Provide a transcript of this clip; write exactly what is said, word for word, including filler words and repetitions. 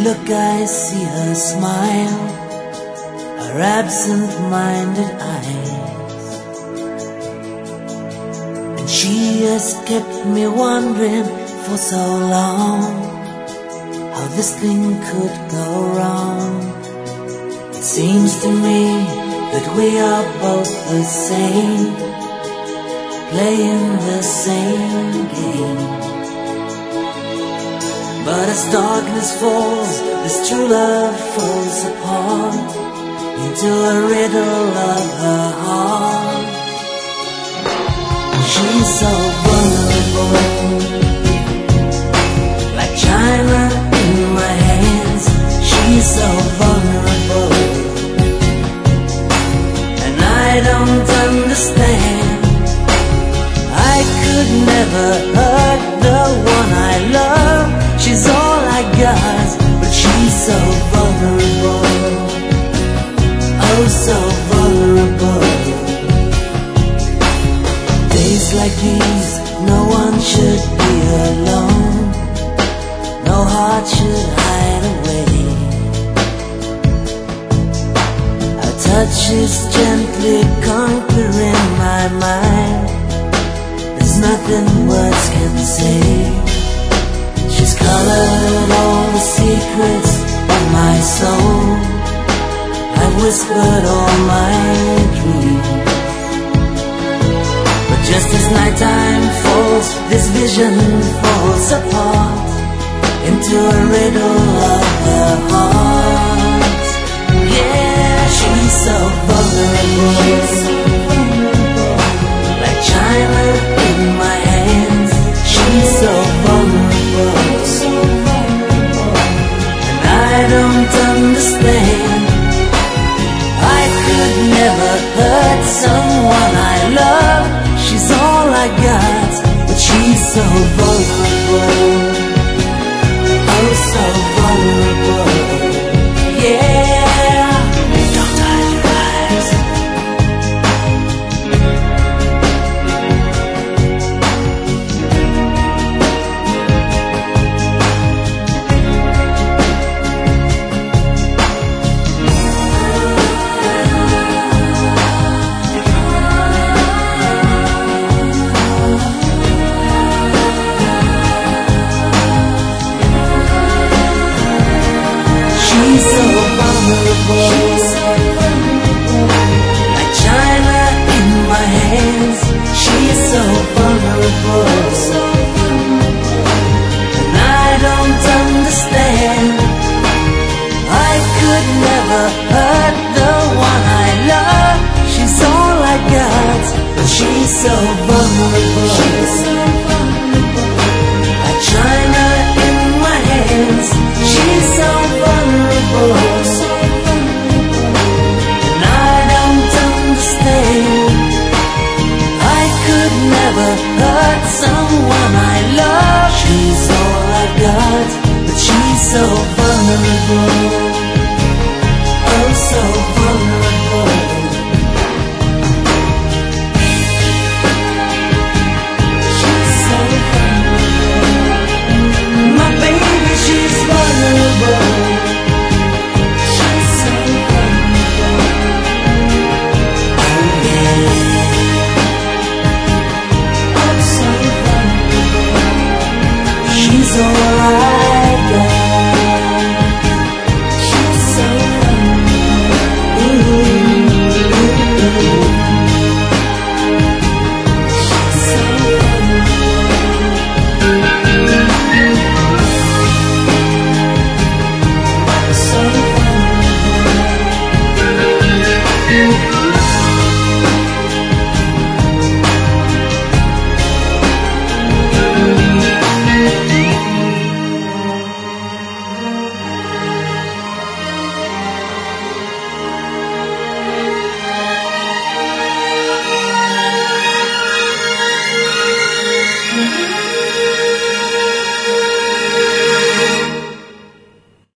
look I see her smile, her absent-minded eyes, and she has kept me wondering for so long how this thing could go wrong. It seems to me that we are both the same, playing the same game. But as darkness falls, this true love falls apart into a riddle of her heart. She's so vulnerable, like china in my hands. She's so vulnerable, and I don't understand. I could never hurt the one I love. She's all I got, but she's so vulnerable, oh so vulnerable. Days like these, no one should be alone, no heart should hide away. Her touch is gently conquering my mind, there's nothing words can say. She's colored all the secrets of my soul, I've whispered all my dreams. But just as nighttime falls, this vision falls apart into a riddle of her heart. Yeah, she's so vulnerable, like china in my hands. She's so vulnerable, and I don't understand. I could never hurt someone I love. She's all I got, but she's so vulnerable, oh so vulnerable. Yeah, don't hide your eyes. She's so vulnerable, like china in my hands. She's so vulnerable, and I don't understand. I could never hurt the one I love. She's all I got, but she's so vulnerable, like china in my hands. She's so vulnerable, and I don't understand. I could never hurt someone I love. She's all I got, but she's so vulnerable, oh so vulnerable.